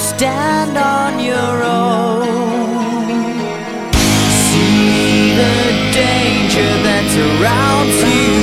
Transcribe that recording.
stand on your own. See the danger that's around you.